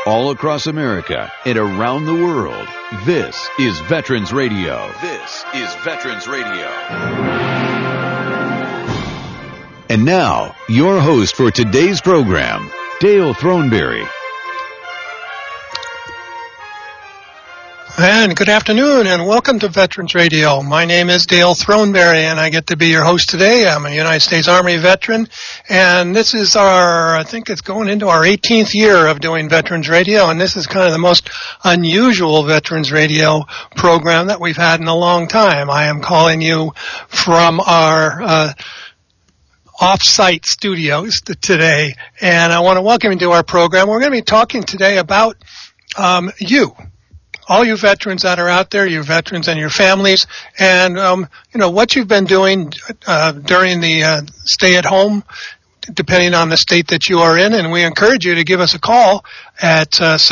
all across America and around the world. This is Veterans Radio. This is Veterans Radio. And now, your host for today's program, Dale Throneberry. And good afternoon, and welcome to Veterans Radio. My name is Dale Throneberry, and I get to be your host today. I'm a United States Army veteran, and this is I think it's going into our 18th year of doing Veterans Radio, and this is kind of the most unusual Veterans Radio program that we've had in a long time. I am calling you from our off-site studios today, and I want to welcome you to our program. We're going to be talking today about all you veterans that are out there, your veterans and your families, and what you've been doing during the stay at home, depending on the state that you are in. And we encourage you to give us a call at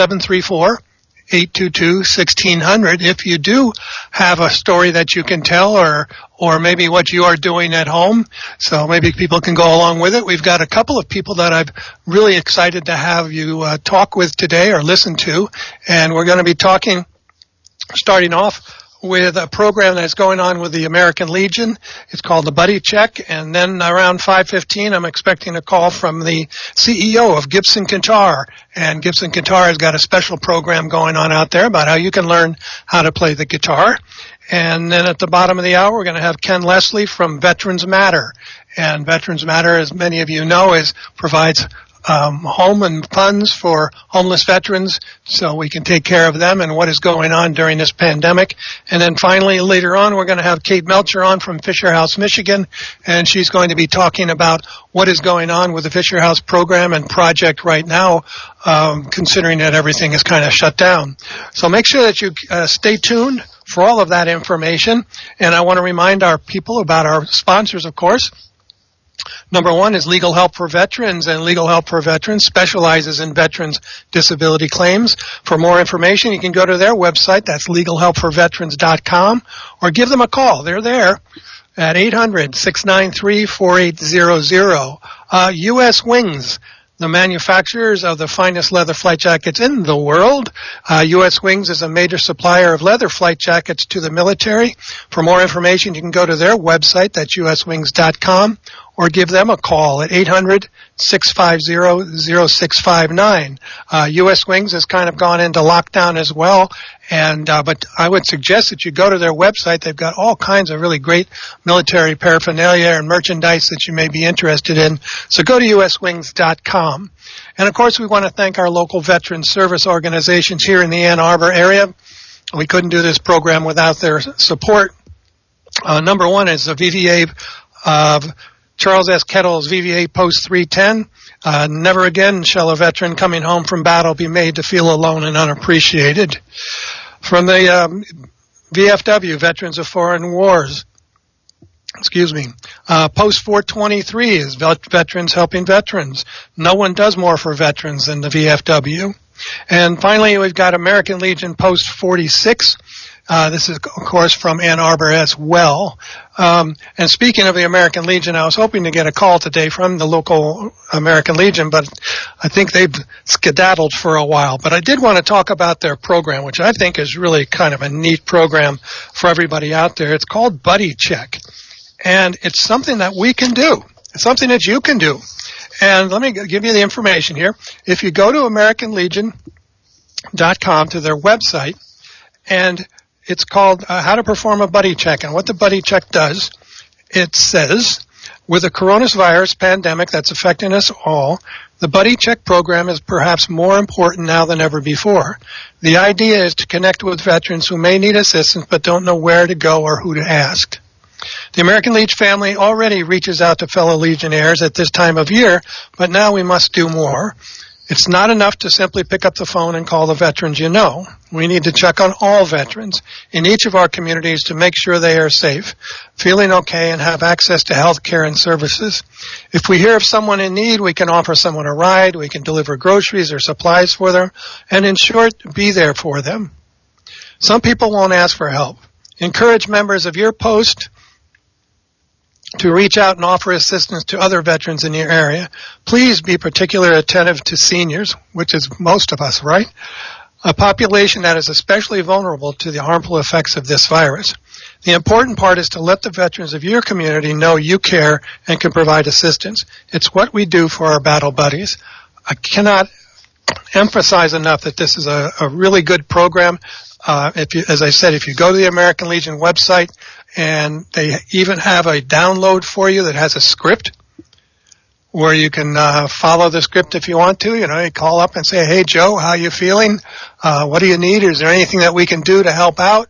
734-822-1600 if you do have a story that you can tell, or maybe what you are doing at home, so maybe people can go along with it. We've got a couple of people that I'm really excited to have you talk with today or listen to, and we're going to be starting off with a program that's going on with the American Legion. It's called the Buddy Check, and then around 5:15 I'm expecting a call from the CEO of Gibson Guitar, and Gibson Guitar has got a special program going on out there about how you can learn how to play the guitar. And then at the bottom of the hour, we're going to have Ken Leslie from Veterans Matter. And Veterans Matter, as many of you know, provides home and funds for homeless veterans so we can take care of them and what is going on during this pandemic. And then finally, later on, we're going to have Kate Melcher on from Fisher House, Michigan, and she's going to be talking about what is going on with the Fisher House program and project right now, considering that everything is kind of shut down. So make sure that you stay tuned for all of that information. And I want to remind our people about our sponsors, of course. Number one is Legal Help for Veterans, and Legal Help for Veterans specializes in veterans' disability claims. For more information, you can go to their website. That's legalhelpforveterans.com, or give them a call. They're there at 800-693-4800. U.S. Wings, the manufacturers of the finest leather flight jackets in the world. U.S. Wings is a major supplier of leather flight jackets to the military. For more information, you can go to their website, that's uswings.com, or give them a call at 800-650-0659. U.S. Wings has kind of gone into lockdown as well, but I would suggest that you go to their website. They've got all kinds of really great military paraphernalia and merchandise that you may be interested in. So go to uswings.com. And of course, we want to thank our local veteran service organizations here in the Ann Arbor area. We couldn't do this program without their support. Number one is the VVA of Charles S. Kettle's VVA Post 310. Never again shall a veteran coming home from battle be made to feel alone and unappreciated. From the VFW, Veterans of Foreign Wars, Post 423 is Veterans Helping Veterans. No one does more for veterans than the VFW. And finally, we've got American Legion Post 46. This is, of course, from Ann Arbor as well. And speaking of the American Legion, I was hoping to get a call today from the local American Legion, but I think they've skedaddled for a while. But I did want to talk about their program, which I think is really kind of a neat program for everybody out there. It's called Buddy Check, and it's something that we can do. It's something that you can do. And let me give you the information here. If you go to AmericanLegion.com to their website, and it's called How to Perform a Buddy Check. And what the Buddy Check does, it says, with the coronavirus pandemic that's affecting us all, the Buddy Check program is perhaps more important now than ever before. The idea is to connect with veterans who may need assistance but don't know where to go or who to ask. The American Legion family already reaches out to fellow Legionnaires at this time of year, but now we must do more. It's not enough to simply pick up the phone and call the veterans you know. We need to check on all veterans in each of our communities to make sure they are safe, feeling okay, and have access to health care and services. If we hear of someone in need, we can offer someone a ride, we can deliver groceries or supplies for them, and in short, be there for them. Some people won't ask for help. Encourage members of your post to reach out and offer assistance to other veterans in your area. Please be particularly attentive to seniors, which is most of us, right? A population that is especially vulnerable to the harmful effects of this virus. The important part is to let the veterans of your community know you care and can provide assistance. It's what we do for our battle buddies. I cannot emphasize enough that this is a really good program. As I said, if you go to the American Legion website, and they even have a download for you that has a script where you can follow the script if you want to. You know, you call up and say, "Hey, Joe, how you feeling? What do you need? Is there anything that we can do to help out?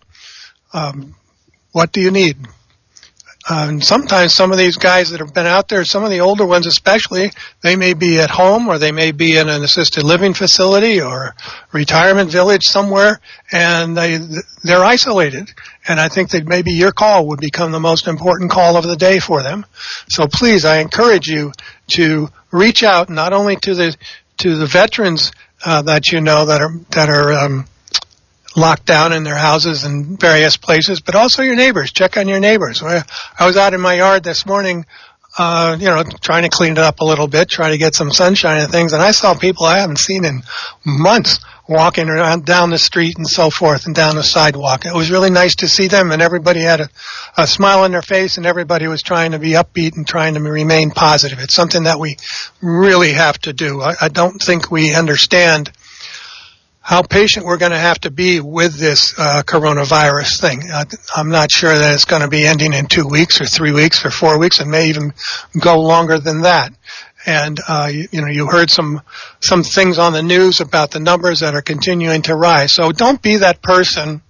What do you need?" And sometimes some of these guys that have been out there, some of the older ones especially, they may be at home or they may be in an assisted living facility or retirement village somewhere, and they're isolated. And I think that maybe your call would become the most important call of the day for them. So please, I encourage you to reach out not only to the veterans that you know that are locked down in their houses and various places, but also your neighbors. Check on your neighbors. I was out in my yard this morning, trying to clean it up a little bit, trying to get some sunshine and things, and I saw people I haven't seen in months walking around down the street and so forth and down the sidewalk. It was really nice to see them, and everybody had a smile on their face, and everybody was trying to be upbeat and trying to remain positive. It's something that we really have to do. I don't think we understand how patient we're going to have to be with this coronavirus thing. I'm not sure that it's going to be ending in 2 weeks or 3 weeks or 4 weeks. It may even go longer than that. And you heard some things on the news about the numbers that are continuing to rise. So don't be that person.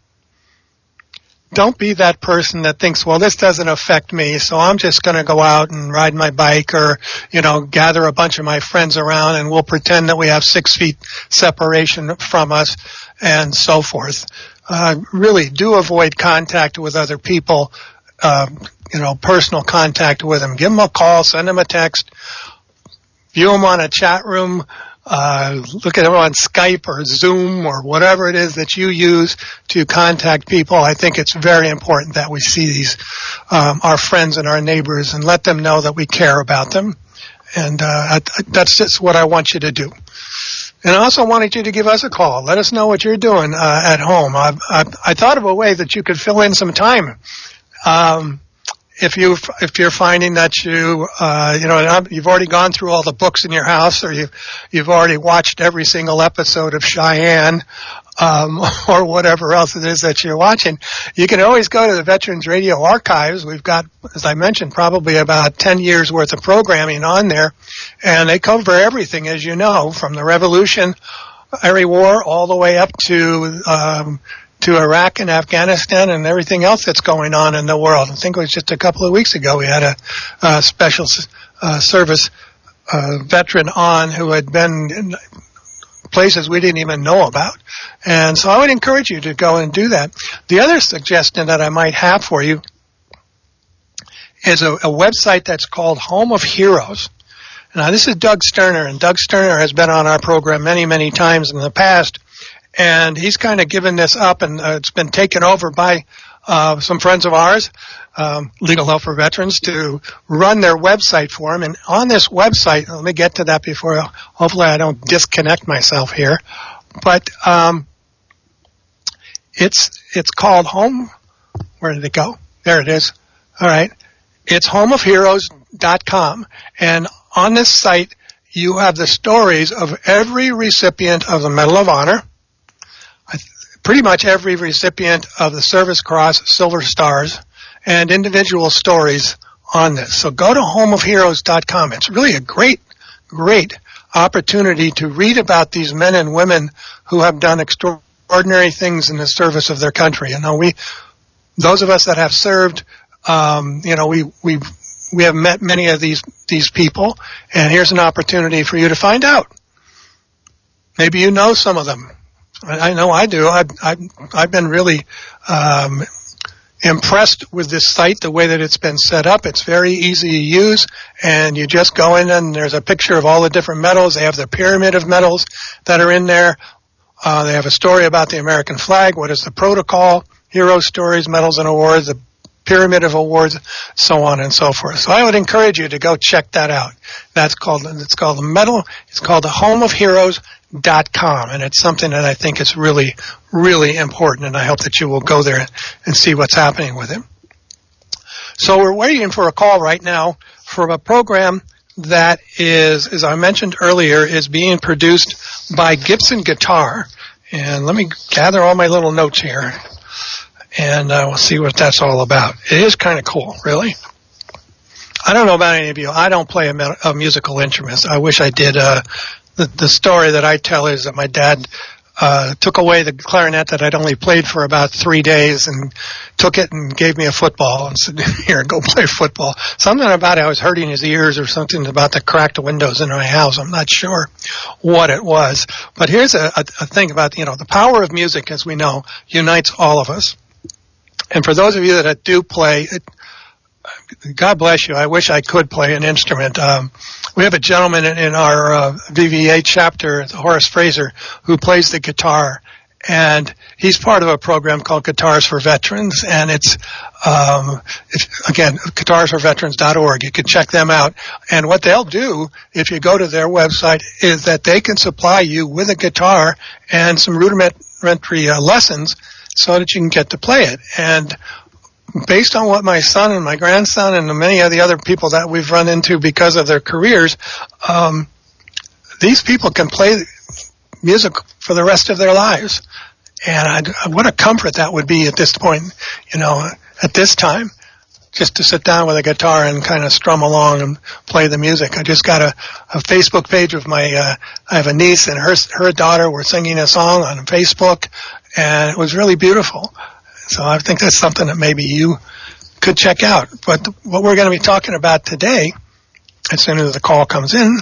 Don't be that person that thinks, well, this doesn't affect me, so I'm just going to go out and ride my bike or, gather a bunch of my friends around and we'll pretend that we have 6 feet separation from us and so forth. Really do avoid contact with other people, personal contact with them. Give them a call, send them a text, view them on a chat room, look at them on Skype or Zoom or whatever it is that you use to contact people. I think it's very important that we see these, our friends and our neighbors, and let them know that we care about them. And that's just what I want you to do. And I also wanted you to give us a call. Let us know what you're doing at home. I thought of a way that you could fill in some time. If you're finding that you've already gone through all the books in your house, or you've already watched every single episode of Cheyenne, or whatever else it is that you're watching, you can always go to the Veterans Radio archives. We've got, as I mentioned, probably about 10 years worth of programming on there, and they cover everything, as you know, from the Revolutionary War all the way up to Iraq and Afghanistan and everything else that's going on in the world. I think it was just a couple of weeks ago we had a special service veteran on who had been in places we didn't even know about. And so I would encourage you to go and do that. The other suggestion that I might have for you is a website that's called Home of Heroes. Now, this is Doug Sterner, and Doug Sterner has been on our program many, many times in the past. And he's kind of given this up, and it's been taken over by some friends of ours, Legal Help for Veterans, to run their website for him. And on this website, let me get to that before, hopefully I don't disconnect myself here, but it's called Home. Where did it go? There it is. All right. It's homeofheroes.com. And on this site, you have the stories of every recipient of the Medal of Honor, pretty much every recipient of the Service Cross, Silver Stars, and individual stories on this. So go to homeofheroes.com. It's really a great opportunity to read about these men and women who have done extraordinary things in the service of their country. Those of us that have served, we have met many of these people, and here's an opportunity for you to find out. Maybe you know some of them. I know I do. I've been really impressed with this site, the way that it's been set up. It's very easy to use, and you just go in and there's a picture of all the different medals. They have the pyramid of medals that are in there. They have a story about the American flag. What is the protocol? Hero stories, medals and awards, the pyramid of awards, so on and so forth. So I would encourage you to go check that out. It's called the homeofheroes.com, and it's something that I think is really, really important, and I hope that you will go there and see what's happening with it. So we're waiting for a call right now from a program that is, as I mentioned earlier, is being produced by Gibson Guitar. And let me gather all my little notes here, and we'll see what that's all about. It is kind of cool, really. I don't know about any of you. I don't play a musical instrument. I wish I did. The story that I tell is that my dad took away the clarinet that I'd only played for about 3 days and took it and gave me a football and said, here, go play football. Something about it, I was hurting his ears or something about the cracked windows in my house. I'm not sure what it was. But here's a thing about, the power of music, as we know, unites all of us. And for those of you that do play, God bless you. I wish I could play an instrument. We have a gentleman in our VVA chapter, Horace Fraser, who plays the guitar, and he's part of a program called Guitars for Veterans, and it's again, guitarsforveterans.org. You can check them out. And what they'll do, if you go to their website, is that they can supply you with a guitar and some rudimentary lessons so that you can get to play it. And based on what my son and my grandson and many of the other people that we've run into because of their careers, these people can play music for the rest of their lives. And what a comfort that would be at this point, at this time, just to sit down with a guitar and kind of strum along and play the music. I just got a Facebook page with I have a niece and her daughter were singing a song on Facebook, and it was really beautiful. So I think that's something that maybe you could check out. But what we're going to be talking about today, as soon as the call comes in,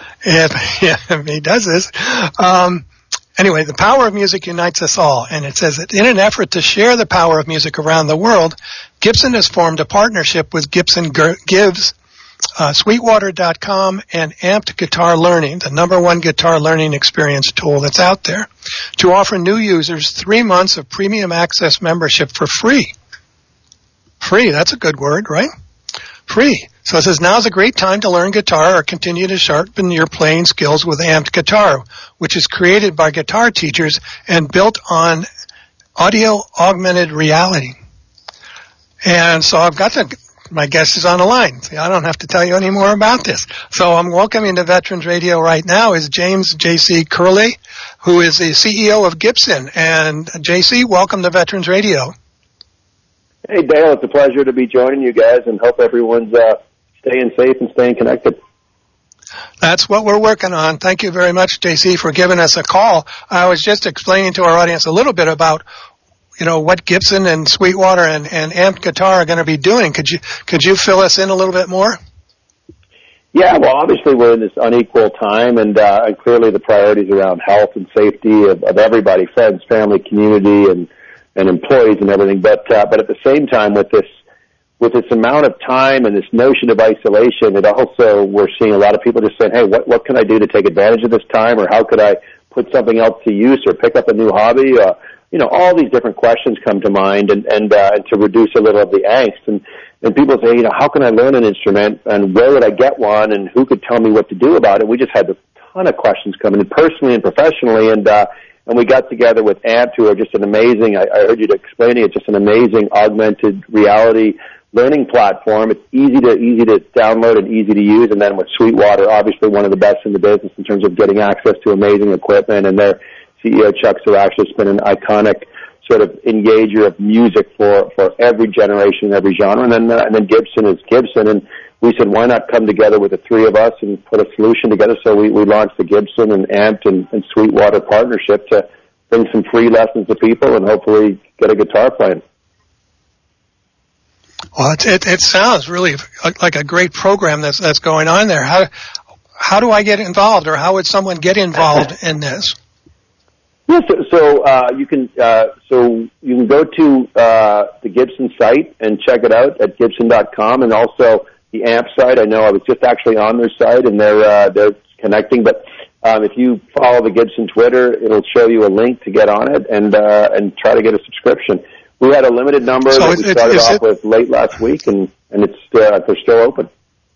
if he does this, anyway, the power of music unites us all. And it says that in an effort to share the power of music around the world, Gibson has formed a partnership with Gibson Gives, Sweetwater.com, and Amped Guitar Learning, the #1 guitar learning experience tool that's out there, to offer new users 3 months of premium access membership for free. Free, that's a good word, right? Free. So it says, now's a great time to learn guitar or continue to sharpen your playing skills with Amped Guitar, which is created by guitar teachers and built on audio augmented reality. And so I've got my guest is on the line. See, I don't have to tell you any more about this. So I'm welcoming to Veterans Radio right now is James J.C. Curley, who is the CEO of Gibson. And J.C., welcome to Veterans Radio. Hey, Dale, it's a pleasure to be joining you guys, and hope everyone's staying safe and staying connected. That's what we're working on. Thank you very much, J.C., for giving us a call. I was just explaining to our audience a little bit about what Gibson and Sweetwater and Amped Guitar are going to be doing. Could you fill us in a little bit more? Yeah, well, obviously we're in this unequal time, and clearly the priorities around health and safety of everybody, friends, family, community, and employees and everything. But at the same time, with this amount of time and this notion of isolation, it also, we're seeing a lot of people just saying, hey, what can I do to take advantage of this time, or how could I put something else to use or pick up a new hobby? All these different questions come to mind, and to reduce a little of the angst. And people say, how can I learn an instrument, and where would I get one, and who could tell me what to do about it? We just had a ton of questions coming in personally and professionally, and we got together with Amped, who are just an amazing, I heard you explaining it, just an amazing augmented reality learning platform. It's easy to download and easy to use. And then with Sweetwater, obviously one of the best in the business in terms of getting access to amazing equipment, and their CEO, Chuck Sirach's been an iconic sort of engager of music for every generation, every genre. And then Gibson is Gibson. And we said, why not come together with the three of us and put a solution together? So we launched the Gibson and Amped and Sweetwater partnership to bring some free lessons to people and hopefully get a guitar playing. Well, it sounds really like a great program that's going on there. How do I get involved, or how would someone get involved in this? Yeah, so you can go to the Gibson site and check it out at Gibson.com, and also the Amp site. I know I was just actually on their site, and they're connecting. But if you follow the Gibson Twitter, it'll show you a link to get on it and try to get a subscription. We had a limited number that we started off with late last week, and it's they're still open.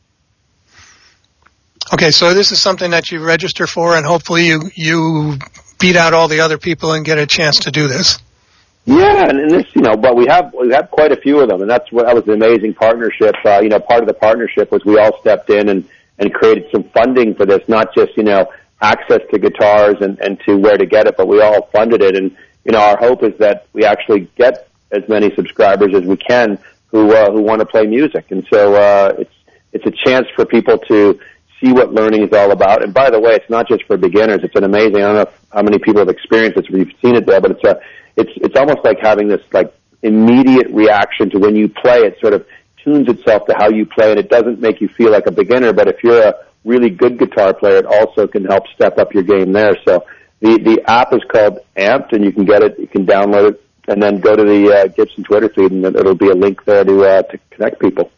Okay, so this is something that you register for, and hopefully you beat out all the other people and get a chance to do this. Yeah, and this, but we have quite a few of them, and that was an amazing partnership. Part of the partnership was we all stepped in and created some funding for this, not just, access to guitars and to where to get it, but we all funded it. And, our hope is that we actually get as many subscribers as we can who want to play music. And so, it's a chance for people to see what learning is all about. And by the way, it's not just for beginners. It's an amazing, I don't know how many people have experienced it, we've seen it there, but it's almost like having this like immediate reaction to when you play. It sort of tunes itself to how you play, and it doesn't make you feel like a beginner, but if you're a really good guitar player, it also can help step up your game there. So the app is called Amped, and you can get it, you can download it, and then go to the Gibson Twitter feed, and it'll be a link there to connect people.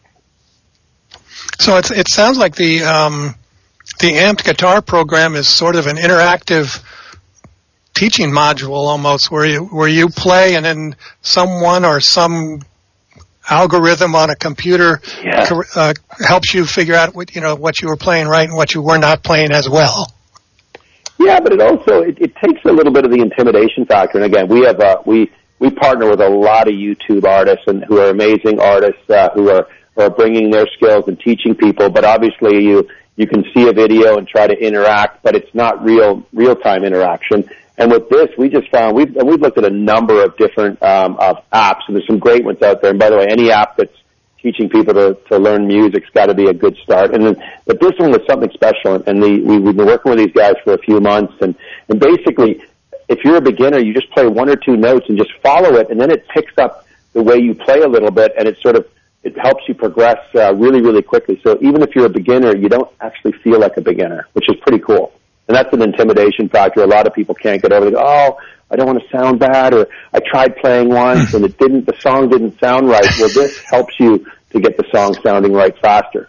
So it sounds like the Amped Guitar program is sort of an interactive teaching module almost, where you play and then someone or some algorithm on a computer helps you figure out what you were playing right and what you were not playing as well. Yeah, but it also it takes a little bit of the intimidation factor. And again, we have we partner with a lot of YouTube artists and who are amazing artists who are bringing their skills and teaching people. But obviously, you can see a video and try to interact, but it's not real time interaction. And with this, we just found we've looked at a number of different of apps, and there's some great ones out there. And by the way, any app that's teaching people to learn music's got to be a good start. But this one was something special, and we've been working with these guys for a few months, and basically, if you're a beginner, you just play one or two notes and just follow it, and then it picks up the way you play a little bit, and it helps you progress really, really quickly. So even if you're a beginner, you don't actually feel like a beginner, which is pretty cool. And that's an intimidation factor. A lot of people can't get over it. Oh, I don't want to sound bad, or I tried playing once and the song didn't sound right. Well, this helps you to get the song sounding right faster.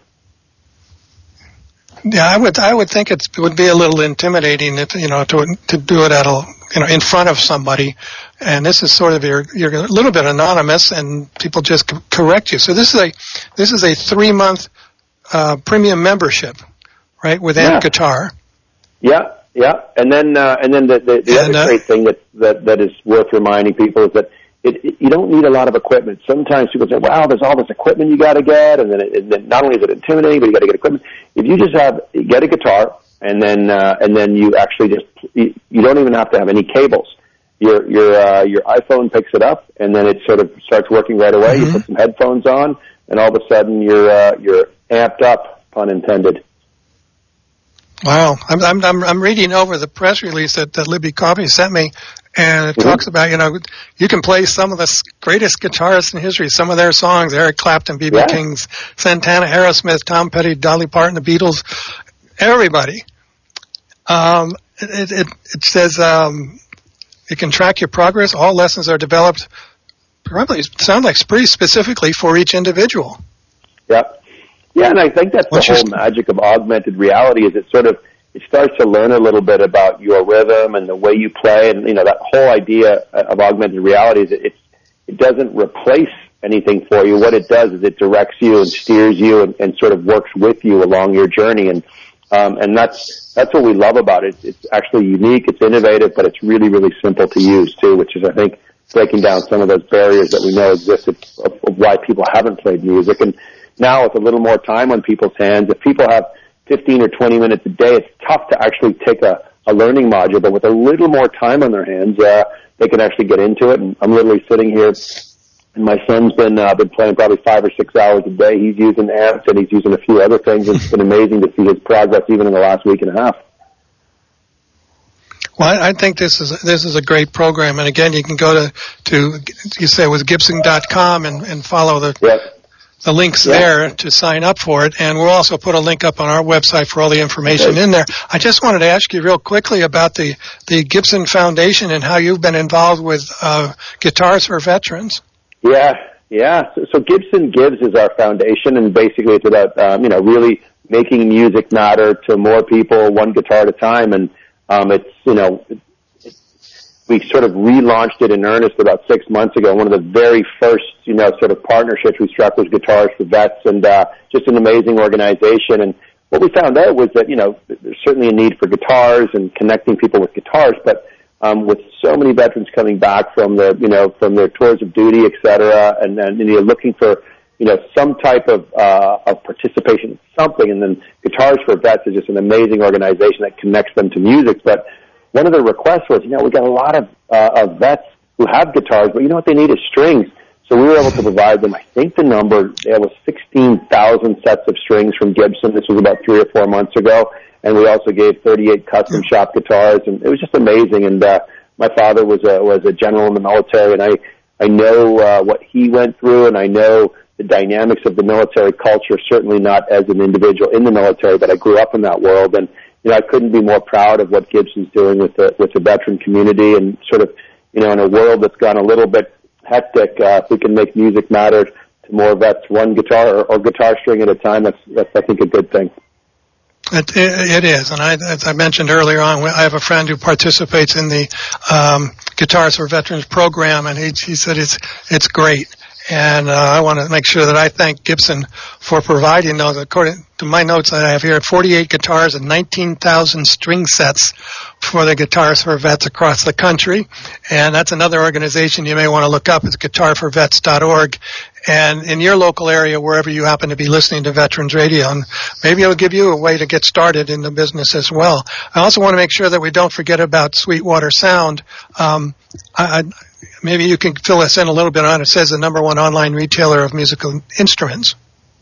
Yeah, I would think it would be a little intimidating, to do it in front of somebody. And this is sort of you're a little bit anonymous, and people just correct you. So this is a 3-month premium membership, right? With Amp Guitar. Yeah. And then the other great thing that is worth reminding people is that you don't need a lot of equipment. Sometimes people say, "Wow, there's all this equipment you got to get," and then not only is it intimidating, but you got to get equipment. If you just get a guitar, and then you actually you don't even have to have any cables. Your iPhone picks it up, and then it sort of starts working right away. Mm-hmm. You put some headphones on, and all of a sudden you're amped up, pun intended. Wow, I'm reading over the press release that Libby Coffey sent me, and it talks about you can play some of the greatest guitarists in history, some of their songs: Eric Clapton, B.B. King, Santana, Aerosmith, Tom Petty, Dolly Parton, the Beatles, everybody. It says it can track your progress. All lessons are developed. Probably sound like pretty specifically for each individual. Yeah, and I think that's the whole magic of augmented reality is it starts to learn a little bit about your rhythm and the way you play, and that whole idea of augmented reality is it doesn't replace anything for you. What it does is it directs you and steers you and sort of works with you along your journey, and that's what we love about it. It's actually unique, it's innovative, but it's really, really simple to use too, which is I think breaking down some of those barriers that we know exist of why people haven't played music. And now with a little more time on people's hands, if people have 15 or 20 minutes a day, it's tough to actually take a learning module, but with a little more time on their hands, they can actually get into it. And I'm literally sitting here, and my son's been playing probably 5 or 6 hours a day. He's using amps, and he's using a few other things. It's been amazing to see his progress even in the last week and a half. Well, I think this is a great program, and again, you can go to you say it was Gibson.com and follow the links there to sign up for it, and we'll also put a link up on our website for all the information in there. I just wanted to ask you real quickly about the Gibson Foundation and how you've been involved with Guitars for Veterans. Yeah. So Gibson Gives is our foundation, and basically it's about really making music matter to more people, one guitar at a time. And it's we sort of relaunched it in earnest about 6 months ago. One of the very first, sort of partnerships we struck was Guitars for Vets, and just an amazing organization. And what we found out was that, there's certainly a need for guitars and connecting people with guitars, but with so many veterans coming back from their tours of duty, et cetera, and then looking for, some type of participation in something, and then Guitars for Vets is just an amazing organization that connects them to music. But one of the requests was, we got a lot of vets who have guitars, but what they need is strings. So we were able to provide them, I think the number, it was 16,000 sets of strings from Gibson. This was about 3 or 4 months ago. And we also gave 38 custom shop guitars, and it was just amazing. And my father was a general in the military, and I know what he went through, and I know the dynamics of the military culture, certainly not as an individual in the military, but I grew up in that world. And I couldn't be more proud of what Gibson's doing with the veteran community, and sort of, in a world that's gone a little bit hectic, if we can make music matter to more vets, one guitar or guitar string at a time, that's I think a good thing. It is, and as I mentioned earlier on, I have a friend who participates in the Guitars for Veterans program, and he said it's great. And I want to make sure that I thank Gibson for providing those. According to my notes that I have here, 48 guitars and 19,000 string sets for the Guitars for Vets across the country. And that's another organization you may want to look up. It's guitarforvets.org. And in your local area, wherever you happen to be listening to Veterans Radio, and maybe it'll give you a way to get started in the business as well. I also want to make sure that we don't forget about Sweetwater Sound. Maybe you can fill us in a little bit on it. It says the #1 online retailer of musical instruments.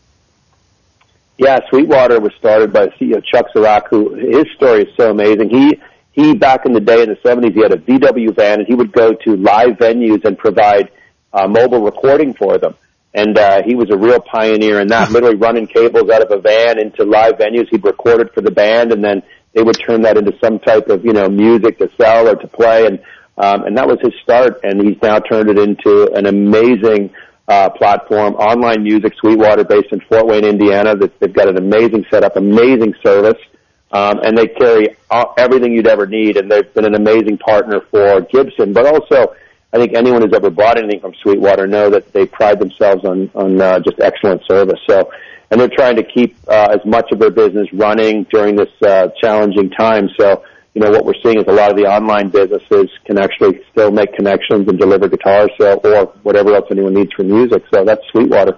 Yeah, Sweetwater was started by CEO Chuck Zarak, who his story is so amazing. He back in the day in the 70s, he had a VW van, and he would go to live venues and provide mobile recording for them. And he was a real pioneer in that, literally running cables out of a van into live venues. He'd record it for the band, and then they would turn that into some type of, music to sell or to play. And that was his start, and he's now turned it into an amazing platform, online music, Sweetwater, based in Fort Wayne, Indiana. They've got an amazing setup, amazing service, and they carry everything you'd ever need, and they've been an amazing partner for Gibson. But also, I think anyone who's ever bought anything from Sweetwater know that they pride themselves on just excellent service. So, and they're trying to keep as much of their business running during this challenging time. So, what we're seeing is a lot of the online businesses can actually still make connections and deliver guitars or whatever else anyone needs for music. So that's Sweetwater.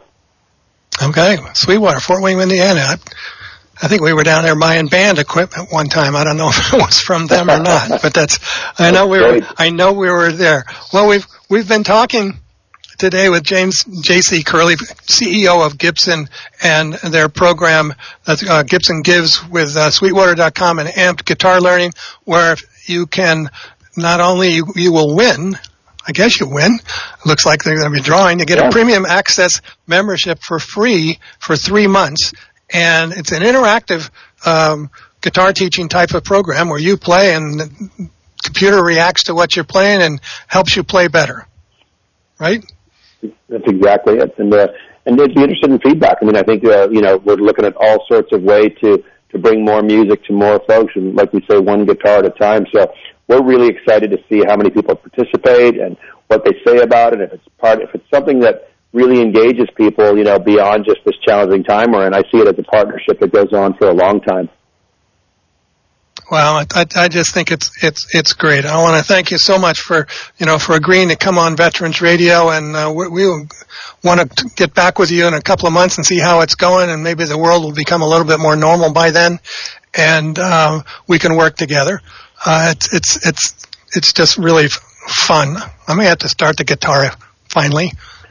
Okay, Sweetwater, Fort Wayne, Indiana. I think we were down there buying band equipment one time. I don't know if it was from them or not, but I know we were there. Well, we've been talking today with James J.C. Curley, CEO of Gibson, and their program that Gibson gives with Sweetwater.com and Amped Guitar Learning, where you can not only you will win, I guess you win. It looks like they're going to be drawing. You get a premium access membership for free for 3 months, and it's an interactive guitar teaching type of program where you play and the computer reacts to what you're playing and helps you play better. Right? That's exactly it. And they'd be interested in feedback. I mean, I think, we're looking at all sorts of ways to bring more music to more folks, and like we say, one guitar at a time. So we're really excited to see how many people participate and what they say about it. If it's something that really engages people, beyond just this challenging time we're in, I see it as a partnership that goes on for a long time. Well, I just think it's great. I want to thank you so much for agreeing to come on Veterans Radio, and we want to get back with you in a couple of months and see how it's going, and maybe the world will become a little bit more normal by then, and we can work together. It's just really fun. I may have to start the guitar finally.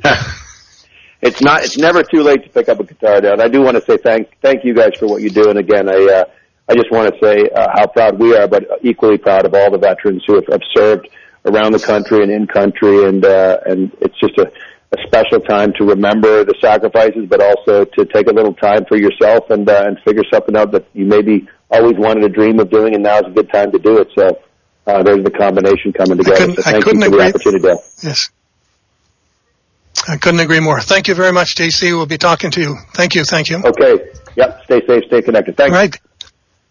It's never too late to pick up a guitar, Dad. I do want to say thank you guys for what you do, and again, I just want to say how proud we are, but equally proud of all the veterans who have served around the country and in country, and it's just a special time to remember the sacrifices, but also to take a little time for yourself and figure something out that you maybe always wanted to dream of doing, and now is a good time to do it. So there's the combination coming together. Thank you for the opportunity, Dale. Yes. I couldn't agree more. Thank you very much, JC. We'll be talking to you. Thank you. Okay. Yep. Stay safe. Stay connected. Thanks. All right.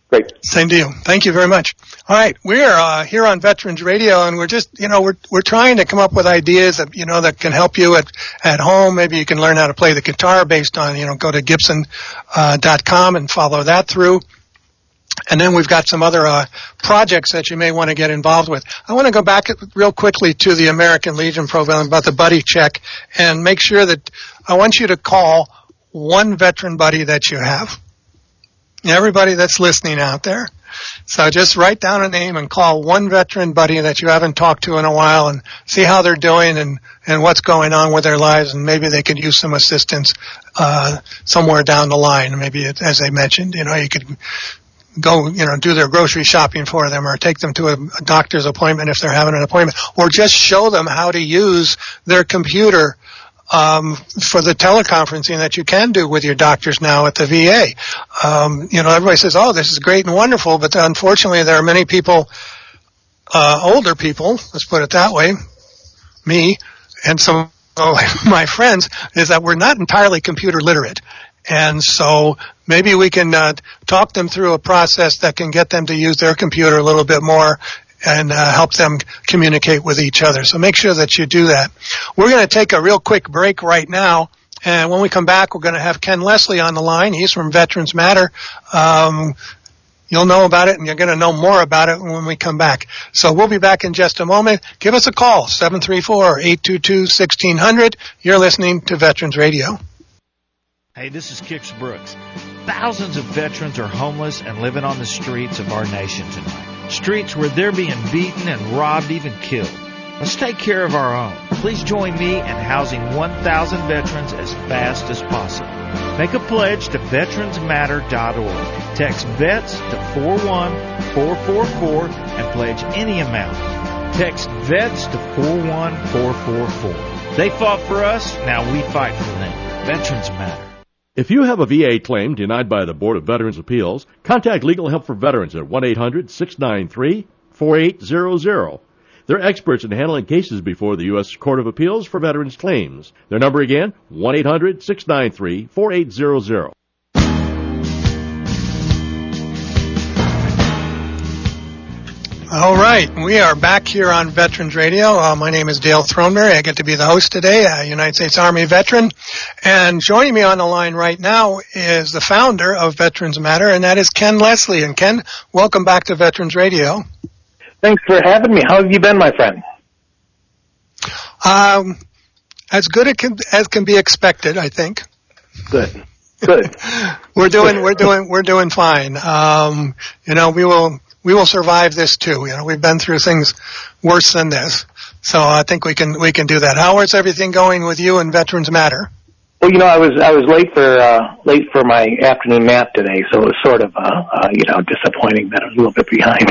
Great. Same to you. Thank you very much. All right. We're here on Veterans Radio, and we're just, we're trying to come up with ideas that, that can help you at home. Maybe you can learn how to play the guitar based on, go to Gibson.com and follow that through. And then we've got some other projects that you may want to get involved with. I want to go back real quickly to the American Legion program about the buddy check and make sure that I want you to call one veteran buddy that you have. Everybody that's listening out there. So just write down a name and call one veteran buddy that you haven't talked to in a while and see how they're doing and what's going on with their lives, and maybe they could use some assistance somewhere down the line. Maybe, as I mentioned, you could go, do their grocery shopping for them or take them to a doctor's appointment if they're having an appointment, or just show them how to use their computer for the teleconferencing that you can do with your doctors now at the VA. Everybody says, oh, this is great and wonderful, but unfortunately there are many people, older people, let's put it that way, me and some of my friends, is that we're not entirely computer literate. And so maybe we can talk them through a process that can get them to use their computer a little bit more and help them communicate with each other. So make sure that you do that. We're going to take a real quick break right now, and when we come back, we're going to have Ken Leslie on the line. He's from Veterans Matter. You'll know about it, and you're going to know more about it when we come back. So we'll be back in just a moment. Give us a call, 734-822-1600. You're listening to Veterans Radio. Hey, this is Kix Brooks. Thousands of veterans are homeless and living on the streets of our nation tonight. Streets where they're being beaten and robbed, even killed. Let's take care of our own. Please join me in housing 1,000 veterans as fast as possible. Make a pledge to veteransmatter.org. Text VETS to 41444 and pledge any amount. Text VETS to 41444. They fought for us, now we fight for them. Veterans Matter. If you have a VA claim denied by the Board of Veterans' Appeals, contact Legal Help for Veterans at 1-800-693-4800. They're experts in handling cases before the U.S. Court of Appeals for Veterans Claims. Their number again, 1-800-693-4800. All right, we are back here on Veterans Radio. My name is Dale Throneberry. I get to be the host today, a United States Army veteran. And joining me on the line right now is the founder of Veterans Matter, and that is Ken Leslie. And Ken, welcome back to Veterans Radio. Thanks for having me. How have you been, my friend? As good as can be expected, I think. Good. We're doing fine. We will survive this too. We've been through things worse than this. So I think we can do that. How is everything going with you and Veterans Matter? Well, I was late for my afternoon nap today, so it was sort of disappointing that I was a little bit behind.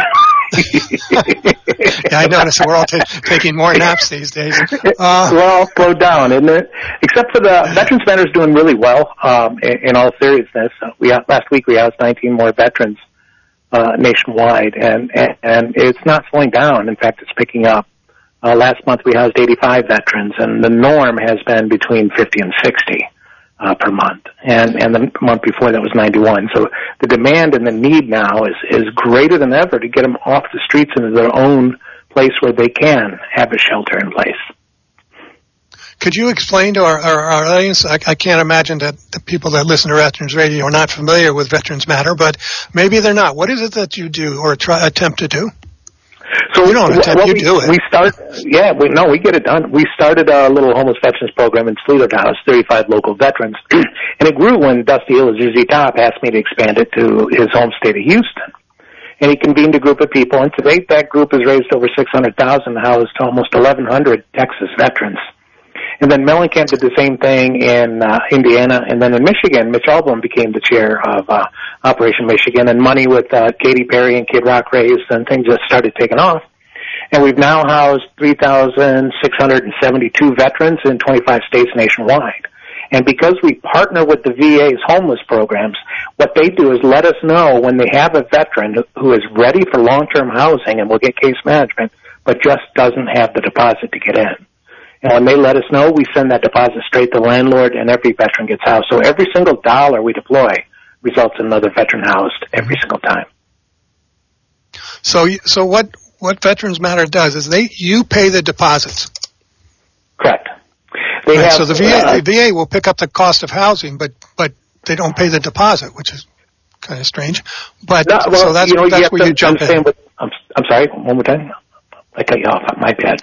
Yeah, I noticed we're all taking more naps these days. We're all slowed down, isn't it? Except for the Veterans Matter is doing really well. In all seriousness, last week we housed 19 more veterans nationwide, and it's not slowing down. In fact, it's picking up. Last month we housed 85 veterans, and the norm has been between 50 and 60 per month. And the month before that was 91. So the demand and the need now is greater than ever to get them off the streets into their own place where they can have a shelter in place. Could you explain to our audience, I can't imagine that the people that listen to Veterans Radio are not familiar with Veterans Matter, but maybe they're not. What is it that you do or attempt to do? So you don't attempt, you do it. We get it done. We started a little homeless veterans program in Toledo to house 35 local veterans, and it grew when Dusty Hill, ZZ Top, asked me to expand it to his home state of Houston. And he convened a group of people, and to date that group has raised over $600,000, housed almost 1,100 Texas veterans. And then Mellencamp did the same thing in Indiana, and then in Michigan, Mitch Albom became the chair of Operation Michigan, and money with Katy Perry and Kid Rock raised, and things just started taking off. And we've now housed 3,672 veterans in 25 states nationwide. And because we partner with the VA's homeless programs, what they do is let us know when they have a veteran who is ready for long-term housing and will get case management, but just doesn't have the deposit to get in. And when they let us know, we send that deposit straight to the landlord, and every veteran gets housed. So every single dollar we deploy results in another veteran housed every single time. So what Veterans Matter does is you pay the deposits. Correct. So the VA will pick up the cost of housing, but they don't pay the deposit, which is kind of strange. But so that's where you jump in. I'm sorry. One more time. I cut you off. My bad.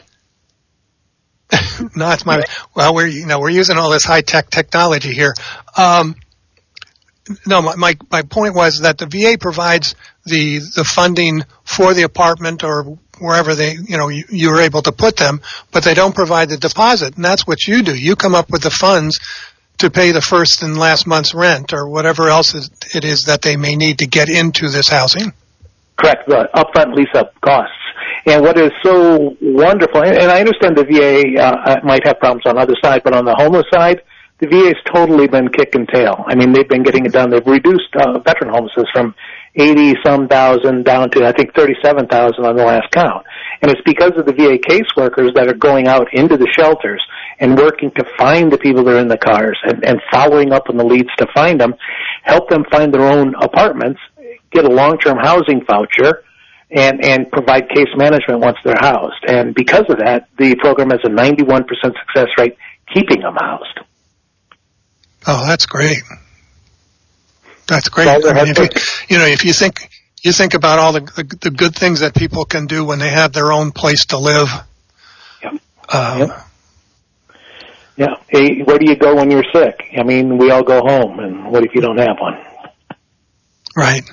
No, it's my. Well, we're using all this high tech technology here. No, my point was that the VA provides the funding for the apartment or wherever you're able to put them, but they don't provide the deposit, and that's what you do. You come up with the funds to pay the first and last month's rent or whatever else it is that they may need to get into this housing. Correct. The upfront lease-up costs. And what is so wonderful, and I understand the VA might have problems on the other side, but on the homeless side, the VA's totally been kicking tail. I mean, they've been getting it done. They've reduced veteran homelessness from 80-some thousand down to, I think, 37,000 on the last count. And it's because of the VA caseworkers that are going out into the shelters and working to find the people that are in the cars and following up on the leads to find them, help them find their own apartments, get a long-term housing voucher, and provide case management once they're housed. And because of that, the program has a 91% success rate keeping them housed. Oh, that's great. That's great. I mean, if you think about all the good things that people can do when they have their own place to live. Yep. Yeah. Hey, where do you go when you're sick? I mean, we all go home, and what if you don't have one? Right.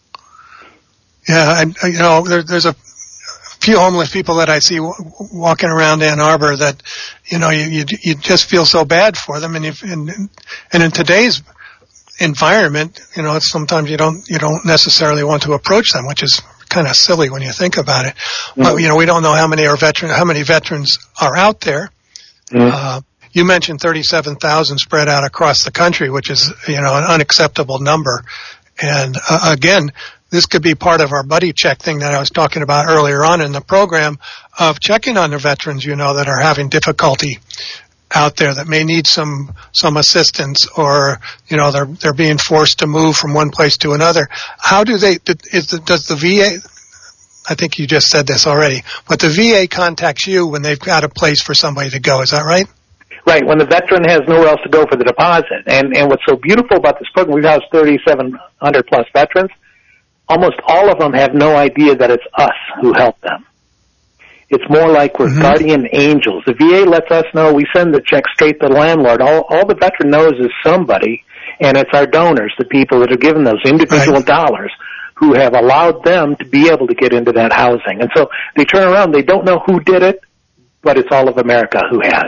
Yeah, there's a few homeless people that I see walking around Ann Arbor that, you just feel so bad for them, and in today's environment, sometimes you don't necessarily want to approach them, which is kind of silly when you think about it. Mm-hmm. But we don't know how many veterans are out there. Mm-hmm. You mentioned 37,000 spread out across the country, which is an unacceptable number. And again, this could be part of our buddy check thing that I was talking about earlier on in the program of checking on the veterans, that are having difficulty out there that may need some assistance or, they're being forced to move from one place to another. How does the VA, I think you just said this already, but the VA contacts you when they've got a place for somebody to go. Is that right? Right, when the veteran has nowhere else to go for the deposit. And what's so beautiful about this program, we've housed 3,700 plus veterans. Almost all of them have no idea that it's us who help them. It's more like we're guardian angels. The VA lets us know. We send the check straight to the landlord. All the veteran knows is somebody, and it's our donors, the people that have given those individual dollars, who have allowed them to be able to get into that housing. And so they turn around. They don't know who did it, but it's all of America who has.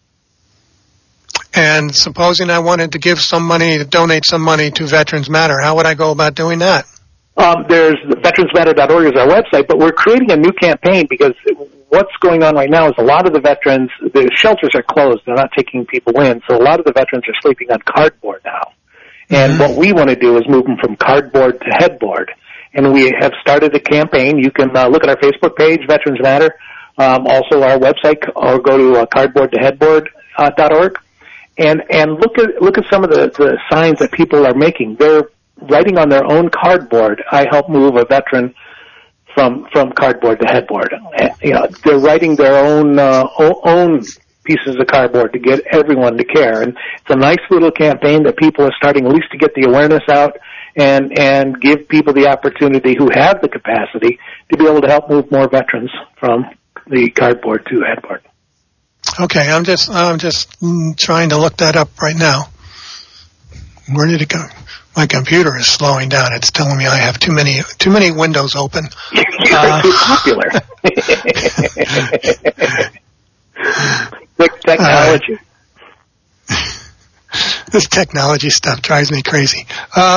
And supposing I wanted to donate some money to Veterans Matter, how would I go about doing that? There's veteransmatter.org is our website, but we're creating a new campaign because what's going on right now is a lot of the veterans, the shelters are closed. They're not taking people in, so a lot of the veterans are sleeping on cardboard now. And what we want to do is move them from cardboard to headboard. And we have started a campaign. You can look at our Facebook page, Veterans Matter, also our website, or go to cardboardtoheadboard.org. And look at some of the signs that people are making. They're writing on their own cardboard, I help move a veteran from cardboard to headboard. They're writing their own pieces of cardboard to get everyone to care. And it's a nice little campaign that people are starting at least to get the awareness out and give people the opportunity who have the capacity to be able to help move more veterans from the cardboard to headboard. Okay, I'm just trying to look that up right now. Where did it go? My computer is slowing down. It's telling me I have too many windows open. You're too popular. Technology. This technology stuff drives me crazy.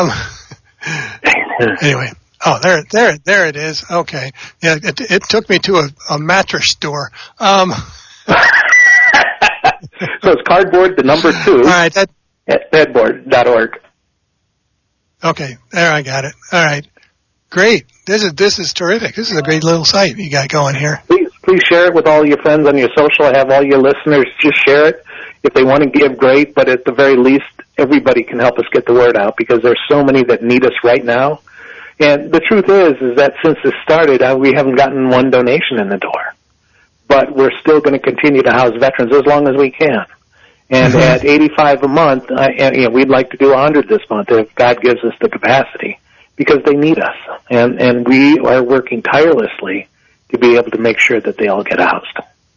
Anyway. Oh, there it is. Okay. Yeah, it took me to a mattress store. So it's cardboard, the number 2. All right. At headboard.org. Okay, there, I got it. All right, great. This is terrific. This is a great little site you got going here. Please share it with all your friends on your social. I have all your listeners. Just share it. If they want to give, great. But at the very least, everybody can help us get the word out because there's so many that need us right now. And the truth is that since this started, we haven't gotten one donation in the door. But we're still going to continue to house veterans as long as we can. And at $85 a month, we'd like to do 100 this month if God gives us the capacity, because they need us. And we are working tirelessly to be able to make sure that they all get housed.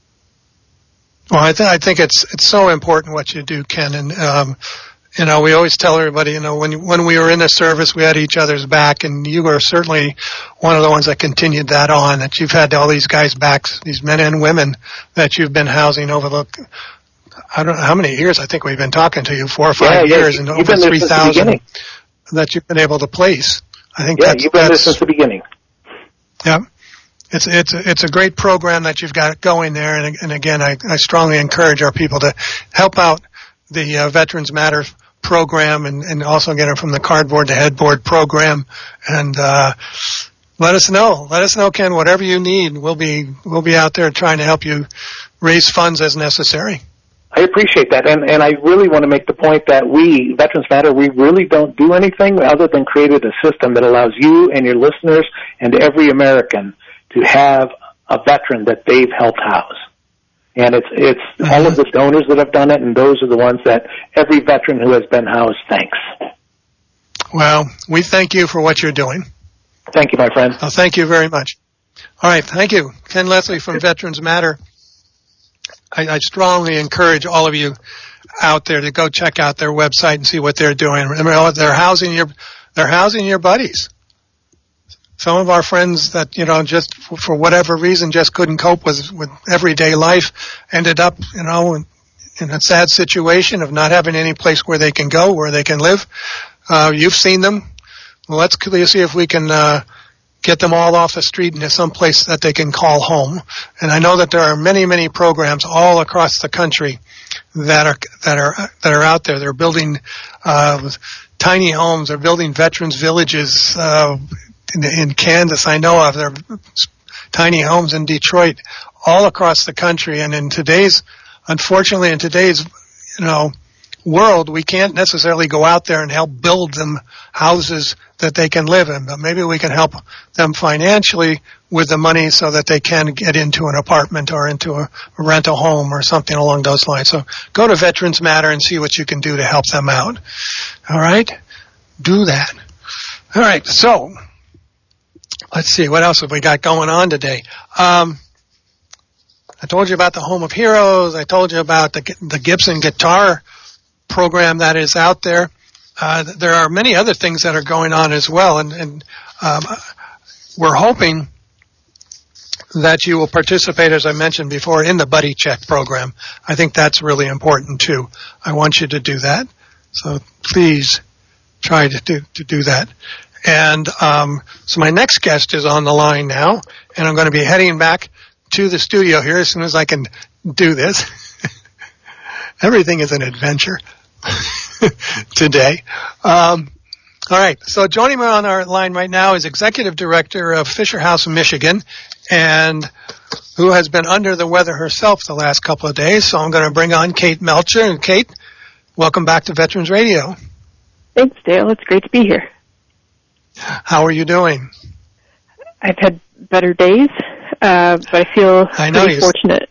Well, I think it's so important what you do, Ken. And, we always tell everybody, when we were in the service, we had each other's back, and you are certainly one of the ones that continued that on, that you've had all these guys' backs, these men and women that you've been housing over I don't know how many years. I think we've been talking to you, 4 or 5 years, and over 3,000 that you've been able to place. I think you've been there since the beginning. Yeah. It's a great program that you've got going there, and again, I strongly encourage our people to help out the Veterans Matter program, and also get it from the Cardboard to Headboard program, and let us know, Ken, whatever you need. We'll be out there trying to help you raise funds as necessary. I appreciate that, and I really want to make the point that we, Veterans Matter, we really don't do anything other than created a system that allows you and your listeners and every American to have a veteran that they've helped house. And it's all of the donors that have done it, and those are the ones that every veteran who has been housed thanks. Well, we thank you for what you're doing. Thank you, my friend. Oh, thank you very much. All right, thank you. Ken Leslie from Veterans Matter. I strongly encourage all of you out there to go check out their website and see what they're doing. Remember, they're housing your buddies. Some of our friends that, just for whatever reason just couldn't cope with everyday life ended up, in a sad situation of not having any place where they can go, where they can live. You've seen them. Well, let's see if we can get them all off the street into some place that they can call home. And I know that there are many, many programs all across the country that are out there. They're building tiny homes. They're building veterans villages in Kansas. I know of. There are tiny homes in Detroit, all across the country. And unfortunately, in today's world, we can't necessarily go out there and help build them houses that they can live in, but maybe we can help them financially with the money so that they can get into an apartment or into a rental home or something along those lines. So go to Veterans Matter and see what you can do to help them out. All right? Do that. All right, so let's see, what else have we got going on today? I told you about the Home of Heroes. I told you about the Gibson guitar program that is out there. There are many other things that are going on as well, and we're hoping that you will participate, as I mentioned before, in the Buddy Check program. I think that's really important too. I want you to do that, so please try to do that. And so my next guest is on the line now, and I'm going to be heading back to the studio here as soon as I can do this. Everything is an adventure today. All right. So joining me on our line right now is Executive Director of Fisher House, Michigan, and who has been under the weather herself the last couple of days. So I'm going to bring on Kate Melcher. And Kate, welcome back to Veterans Radio. Thanks, Dale. It's great to be here. How are you doing? I've had better days, but I feel pretty fortunate.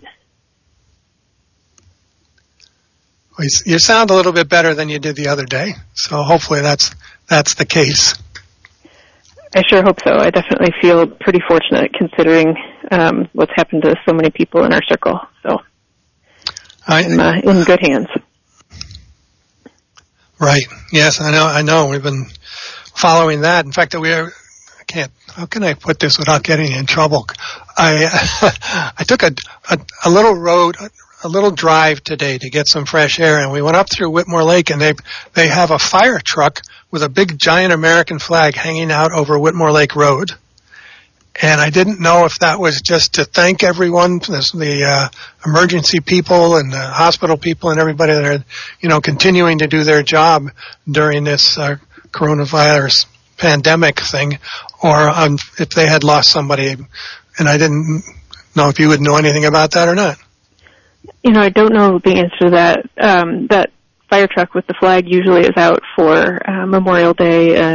You sound a little bit better than you did the other day, so hopefully that's the case. I sure hope so. I definitely feel pretty fortunate considering what's happened to so many people in our circle. So I'm in good hands. Right. Yes, I know. We've been following that. In fact, how can I put this without getting in trouble? I took a little drive today to get some fresh air, and we went up through Whitmore Lake, and they have a fire truck with a big giant American flag hanging out over Whitmore Lake Road. And I didn't know if that was just to thank everyone, the emergency people and the hospital people and everybody that are, continuing to do their job during this coronavirus pandemic thing, or if they had lost somebody. And I didn't know if you would know anything about that or not. I don't know the answer to that. That fire truck with the flag usually is out for Memorial Day and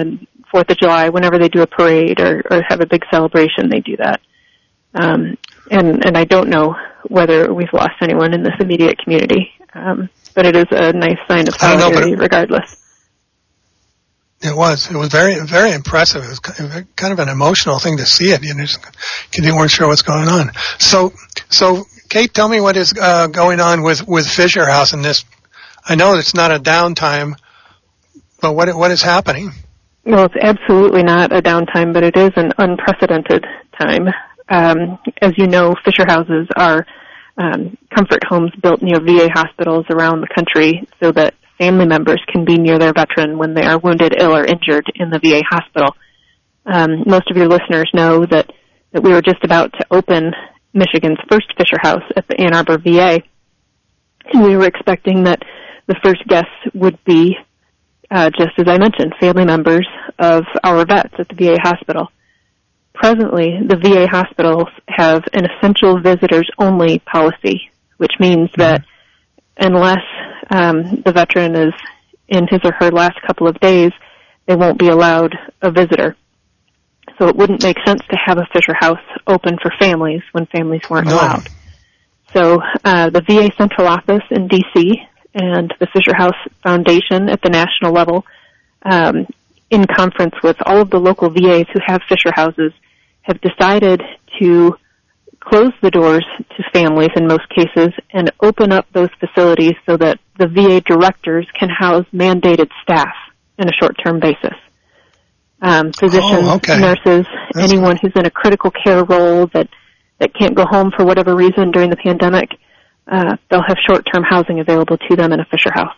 4th of July, whenever they do a parade or have a big celebration, they do that. And I don't know whether we've lost anyone in this immediate community, but it is a nice sign of solidarity regardless. It was very, very impressive. It was kind of an emotional thing to see it. You weren't sure what's going on. So Kate, tell me what is going on with Fisher House in this. I know it's not a downtime, but what is happening? Well, it's absolutely not a downtime, but it is an unprecedented time. As you know, Fisher Houses are comfort homes built near VA hospitals around the country so that family members can be near their veteran when they are wounded, ill, or injured in the VA hospital. Most of your listeners know that we were just about to open Michigan's first Fisher House at the Ann Arbor VA, and we were expecting that the first guests would be, just as I mentioned, family members of our vets at the VA hospital. Presently, the VA hospitals have an essential visitors only policy, which means that unless the veteran is in his or her last couple of days, they won't be allowed a visitor. So it wouldn't make sense to have a Fisher House open for families when families weren't allowed. So the VA Central Office in D.C. and the Fisher House Foundation at the national level, in conference with all of the local VAs who have Fisher Houses, have decided to close the doors to families in most cases and open up those facilities so that the VA directors can house mandated staff on a short-term basis. Physicians, nurses, anyone who's in a critical care role that can't go home for whatever reason during the pandemic, they'll have short-term housing available to them in a Fisher House.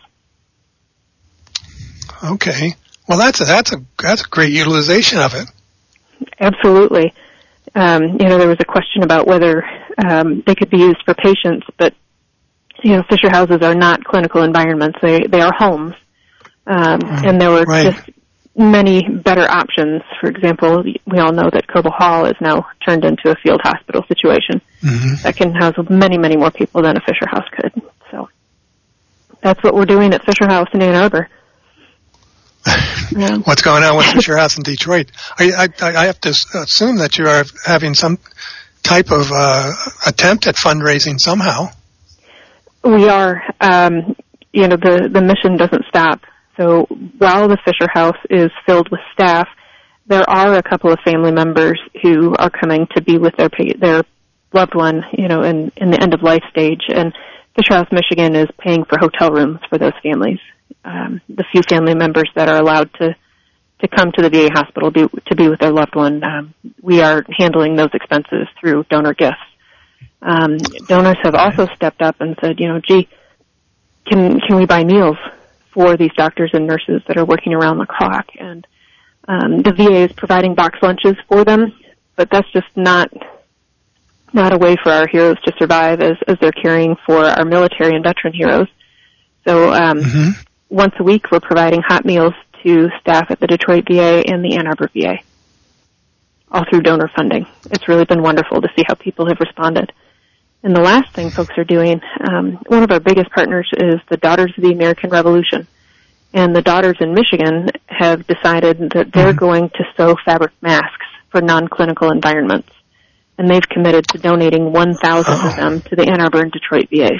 Okay. Well, that's a great utilization of it. Absolutely. There was a question about whether they could be used for patients, but Fisher Houses are not clinical environments. They are homes, and there were just many better options. For example, we all know that Cobo Hall is now turned into a field hospital situation that can house many, many more people than a Fisher House could. So that's what we're doing at Fisher House in Ann Arbor. Yeah. What's going on with Fisher House in Detroit? I have to assume that you are having some type of attempt at fundraising somehow. We are. The mission doesn't stop. So while the Fisher House is filled with staff, there are a couple of family members who are coming to be with their loved one, in the end of life stage. And Fisher House, Michigan is paying for hotel rooms for those families. The few family members that are allowed to come to the VA hospital to be with their loved one, we are handling those expenses through donor gifts. Donors have also stepped up and said, can we buy meals for these doctors and nurses that are working around the clock? And the VA is providing box lunches for them, but that's just not a way for our heroes to survive as they're caring for our military and veteran heroes. So once a week, we're providing hot meals to staff at the Detroit VA and the Ann Arbor VA, all through donor funding. It's really been wonderful to see how people have responded. And the last thing folks are doing, one of our biggest partners is the Daughters of the American Revolution. And the Daughters in Michigan have decided that they're going to sew fabric masks for non-clinical environments. And they've committed to donating 1,000 of them to the Ann Arbor and Detroit VAs.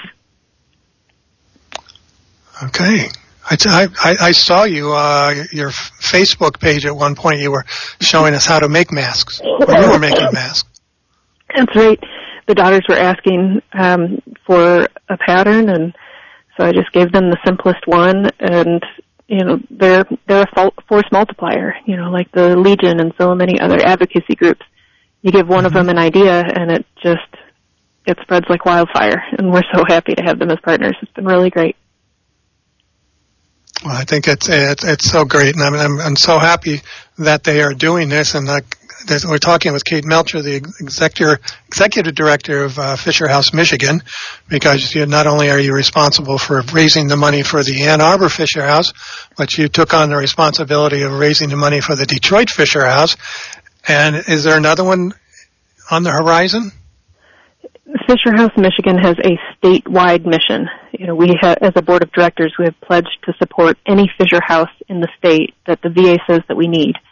Okay. I saw your Facebook page at one point. You were showing us how to make masks. Or you were making masks. That's right. The daughters were asking for a pattern, and so I just gave them the simplest one. And they're a force multiplier. Like the Legion and so many other advocacy groups. You give one of them an idea, and it spreads like wildfire. And we're so happy to have them as partners. It's been really great. Well, I think it's so great, and I'm so happy that they are doing this. And we're talking with Kate Melcher, the executive director of Fisher House, Michigan, because not only are you responsible for raising the money for the Ann Arbor Fisher House, but you took on the responsibility of raising the money for the Detroit Fisher House. And is there another one on the horizon? Fisher House, Michigan has a statewide mission. We as a board of directors, we have pledged to support any Fisher House in the state that the VA says that we need.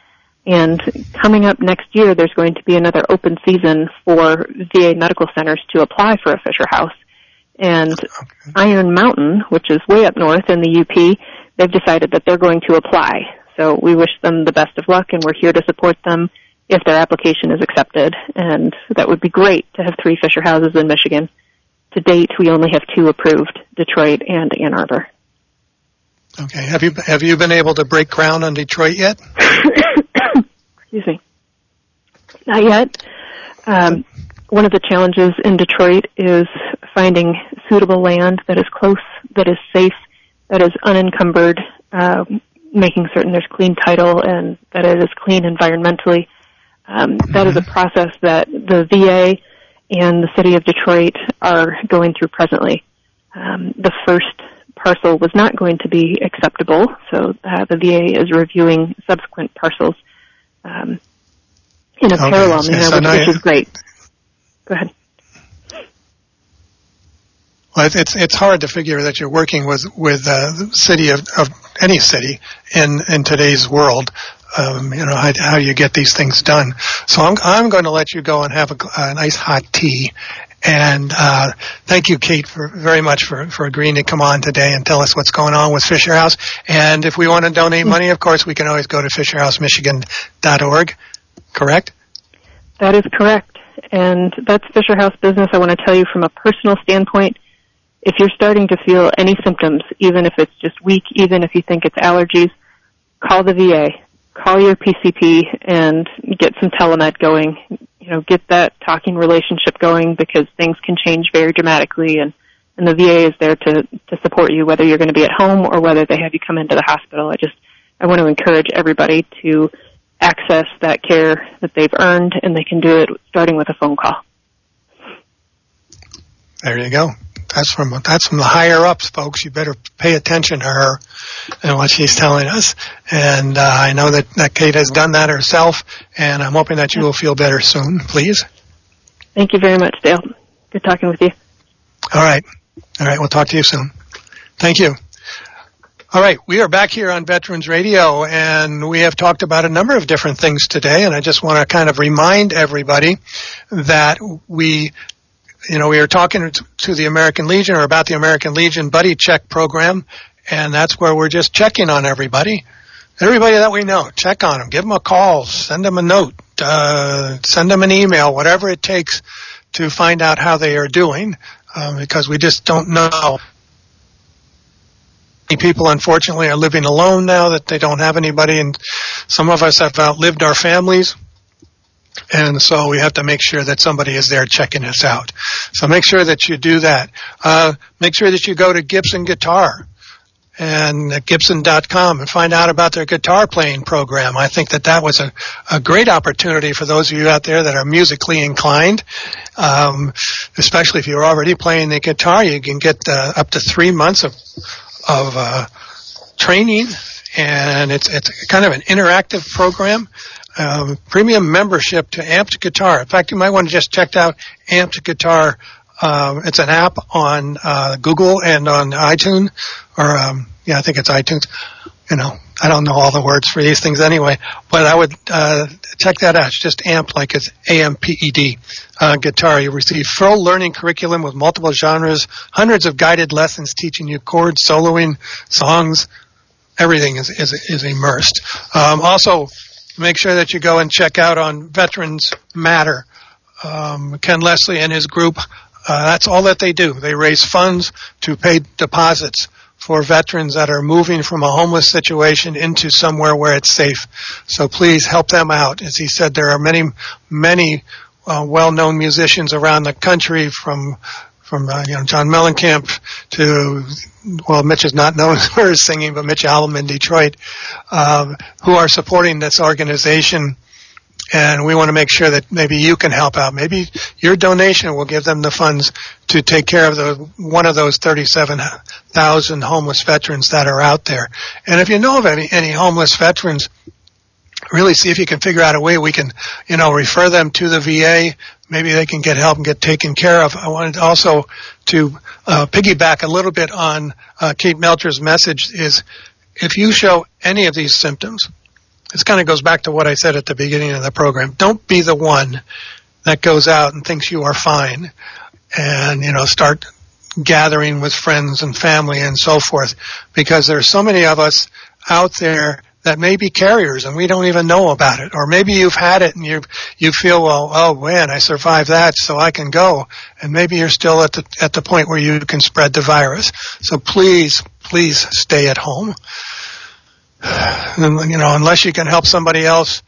And coming up next year, there's going to be another open season for VA medical centers to apply for a Fisher House. And Iron Mountain, which is way up north in the UP, they've decided that they're going to apply. So we wish them the best of luck, and we're here to support them if their application is accepted. And that would be great to have 3 Fisher Houses in Michigan. To date, we only have 2 approved, Detroit and Ann Arbor. Okay. Have you been able to break ground on Detroit yet? Excuse me. Not yet. One of the challenges in Detroit is finding suitable land that is close, that is safe, that is unencumbered, making certain there's clean title and that it is clean environmentally. That is a process that the VA and the city of Detroit are going through presently. The first parcel was not going to be acceptable, so the VA is reviewing subsequent parcels in a parallel manner, which is great. Go ahead. Well, it's hard to figure that you're working with the city of any city in today's world. How you get these things done. So I'm going to let you go and have a nice hot tea. And thank you, Kate, very much for agreeing to come on today and tell us what's going on with Fisher House. And if we want to donate money, of course, we can always go to FisherHouseMichigan.org. Correct? That is correct. And that's Fisher House business. I want to tell you from a personal standpoint, if you're starting to feel any symptoms, even if it's just weak, even if you think it's allergies, call the VA. Call your PCP and get some telemed going. Get that talking relationship going, because things can change very dramatically, and the VA is there to support you, whether you're going to be at home or whether they have you come into the hospital. I want to encourage everybody to access that care that they've earned, and they can do it starting with a phone call. There you go. That's from the higher ups, folks. You better pay attention to her and what she's telling us. And I know that Kate has done that herself, and I'm hoping that you will feel better soon. Please. Thank you very much, Dale. Good talking with you. All right. We'll talk to you soon. Thank you. All right. We are back here on Veterans Radio, and we have talked about a number of different things today, and I just want to kind of remind everybody that we were talking to the American Legion, or about the American Legion Buddy Check program, and that's where we're just checking on everybody. Everybody that we know, check on them, give them a call, send them a note, send them an email, whatever it takes to find out how they are doing, because we just don't know. Many people, unfortunately, are living alone now that they don't have anybody, and some of us have outlived our families. And so we have to make sure that somebody is there checking us out. So make sure that you do that. Make sure that you go to Gibson Guitar and at Gibson.com and find out about their guitar playing program. I think that was a great opportunity for those of you out there that are musically inclined, especially if you're already playing the guitar. You can get up to 3 months of training, and it's kind of an interactive program. Premium membership to Amped Guitar. In fact, you might want to just check out Amped Guitar. It's an app on Google and on iTunes, I think it's iTunes. I don't know all the words for these things anyway, but I would check that out. It's just Amped, like it's AMPED guitar. You receive full learning curriculum with multiple genres, hundreds of guided lessons teaching you chords, soloing, songs. Everything is immersed. Also, make sure that you go and check out on Veterans Matter. Ken Leslie and his group, that's all that they do. They raise funds to pay deposits for veterans that are moving from a homeless situation into somewhere where it's safe. So please help them out. As he said, there are many well-known musicians around the country, from John Mellencamp to, Mitch is not known for his singing, but Mitch Albom in Detroit, who are supporting this organization. And we want to make sure that maybe you can help out. Maybe your donation will give them the funds to take care of one of those 37,000 homeless veterans that are out there. And if you know of any homeless veterans, really see if you can figure out a way we can, refer them to the VA. Maybe they can get help and get taken care of. I wanted also to piggyback a little bit on Kate Melcher's message is, if you show any of these symptoms, this kind of goes back to what I said at the beginning of the program. Don't be the one that goes out and thinks you are fine and, start gathering with friends and family and so forth, because there's so many of us out there that may be carriers and we don't even know about it. Or maybe you've had it and you feel, well, oh man, I survived that, so I can go. And maybe you're still at the point where you can spread the virus. So please stay at home. And, unless you can help somebody else,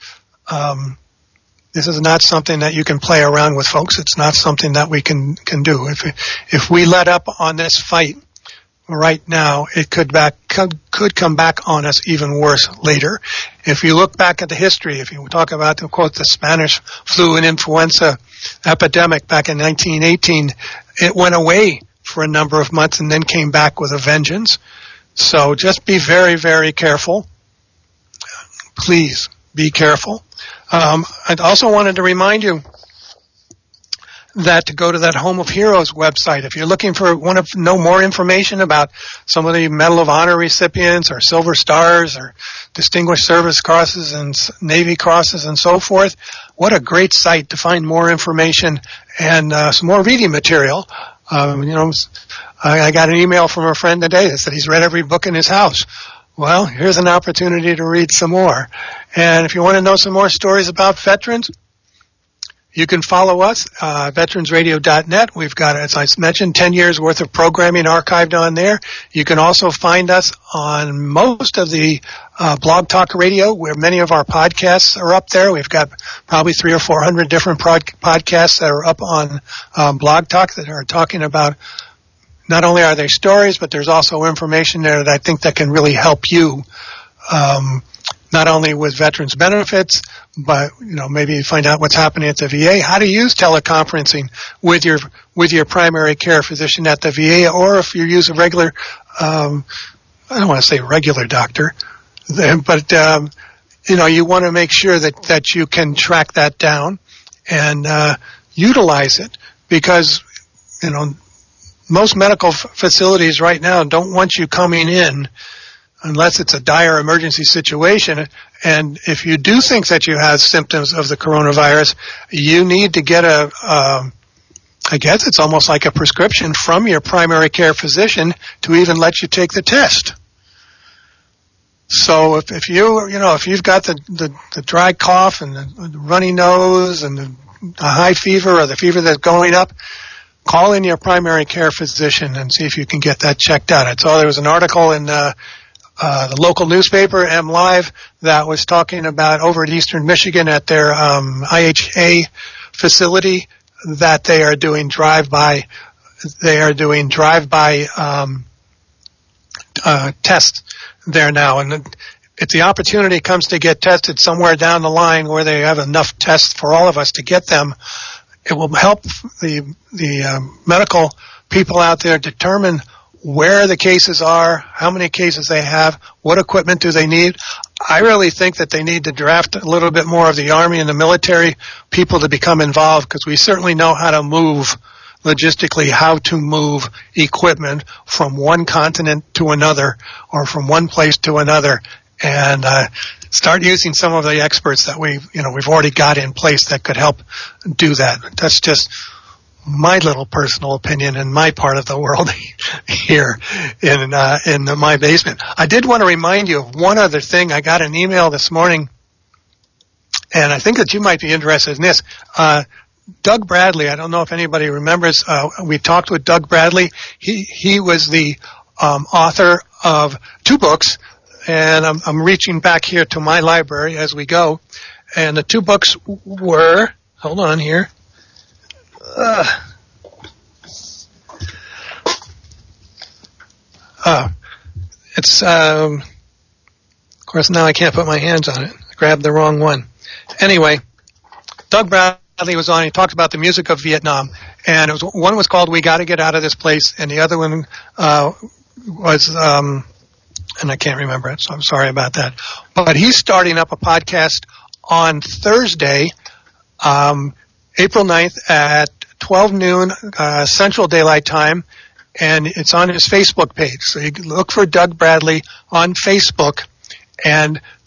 this is not something that you can play around with, folks. It's not something that we can do. If we let up on this fight right now, it could come back on us even worse later. If you look back at the history, if you talk about, to quote, the Spanish flu and influenza epidemic back in 1918, it went away for a number of months and then came back with a vengeance. So just be very, very careful. Please be careful. I also wanted to remind you that to go to that Home of Heroes website. If you're looking for want to know more information about some of the Medal of Honor recipients or Silver Stars or Distinguished Service Crosses and Navy Crosses and so forth, what a great site to find more information and some more reading material. I got an email from a friend today that said he's read every book in his house. Well, here's an opportunity to read some more. And if you want to know some more stories about veterans, you can follow us, veteransradio.net. We've got, as I mentioned, 10 years worth of programming archived on there. You can also find us on most of the Blog Talk Radio, where many of our podcasts are up there. We've got probably 300 or 400 different podcasts that are up on Blog Talk that are talking about, not only are there stories, but there's also information there that I think that can really help you, not only with veterans benefits, but, maybe find out what's happening at the VA, how to use teleconferencing with your primary care physician at the VA, or if you use a regular, I don't want to say regular doctor, but, you want to make sure that you can track that down and, utilize it, because, most medical facilities right now don't want you coming in unless it's a dire emergency situation. And if you do think that you have symptoms of the coronavirus, you need to get I guess it's almost like a prescription from your primary care physician to even let you take the test. So if you've got the dry cough and the runny nose and the high fever or the fever that's going up, call in your primary care physician and see if you can get that checked out. I saw there was an article in the local newspaper, MLive, that was talking about over at Eastern Michigan at their IHA facility that they are doing drive-by tests there now. And if the opportunity comes to get tested somewhere down the line where they have enough tests for all of us to get them, it will help the medical people out there determine where the cases are, how many cases they have, what equipment do they need. I really think that they need to draft a little bit more of the Army and the military people to become involved, because we certainly know how to move logistically, how to move equipment from one continent to another or from one place to another, and start using some of the experts that we've already got in place that could help do that. That's just my little personal opinion in my part of the world here in my basement. I did want to remind you of one other thing. I got an email this morning, and I think that you might be interested in this. Doug Bradley, I don't know if anybody remembers, we talked with Doug Bradley. He was the author of 2 books, and I'm reaching back here to my library as we go. And the 2 books were, hold on here. It's, of course now I can't put my hands on it. I grabbed the wrong one. Anyway, Doug Bradley was on, he talked about the music of Vietnam. And one was called We Gotta Get Out of This Place, and the other one, was, and I can't remember it, so I'm sorry about that. But he's starting up a podcast on Thursday, April 9th at 12 noon Central Daylight Time, and it's on his Facebook page. So you can look for Doug Bradley on Facebook, and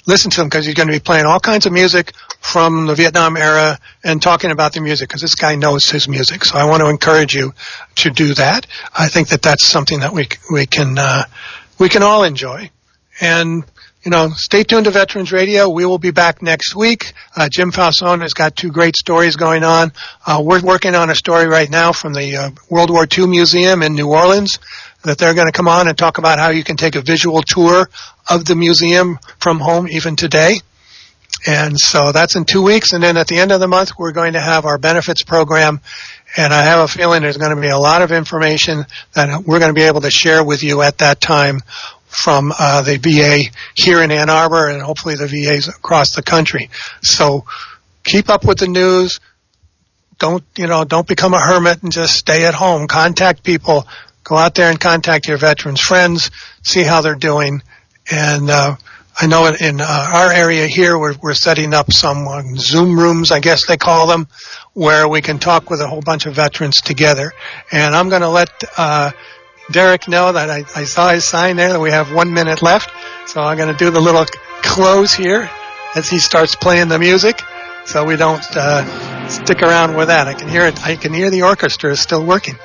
listen to him because he's going to be playing all kinds of music from the Vietnam era and talking about the music because this guy knows his music. So I want to encourage you to do that. I think that that's something that we can all enjoy. And, stay tuned to Veterans Radio. We will be back next week. Jim Falzone has got 2 great stories going on. We're working on a story right now from the World War II Museum in New Orleans that they're going to come on and talk about how you can take a visual tour of the museum from home even today. And so that's in 2 weeks. And then at the end of the month, we're going to have our benefits program. And I have a feeling there's going to be a lot of information that we're going to be able to share with you at that time from the VA here in Ann Arbor and hopefully the VAs across the country. So keep up with the news. Don't become a hermit and just stay at home. Contact people. Go out there and contact your veterans friends. See how they're doing. And I know in our area here, we're setting up some Zoom rooms, I guess they call them, where we can talk with a whole bunch of veterans together. And I'm going to let Derek know that I saw his sign there that we have 1 minute left. So I'm going to do the little close here as he starts playing the music so we don't stick around with that. I can hear it. I can hear the orchestra is still working.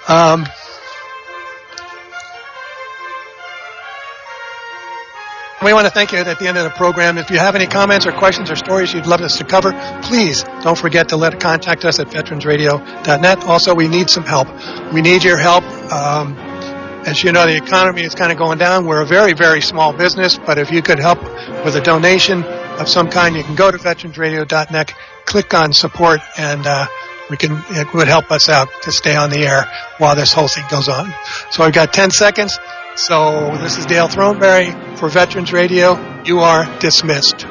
We want to thank you at the end of the program. If you have any comments or questions or stories you'd love us to cover, please don't forget to contact us at veteransradio.net. Also, we need some help. We need your help. As you know, the economy is kind of going down. We're a very, very small business, but if you could help with a donation of some kind, you can go to veteransradio.net, click on support, and it would help us out to stay on the air while this whole thing goes on. So I've got 10 seconds. So this is Dale Throneberry for Veterans Radio. You are dismissed.